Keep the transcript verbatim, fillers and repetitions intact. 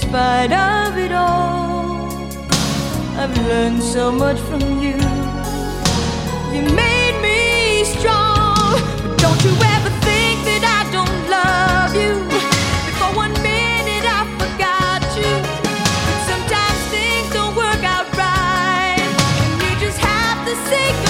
spite of it all, I've learned so much from you. You made me strong. But don't you ever think that I don't love you. Before one minute I forgot you. But sometimes things don't work out right, and you just have to say goodbye.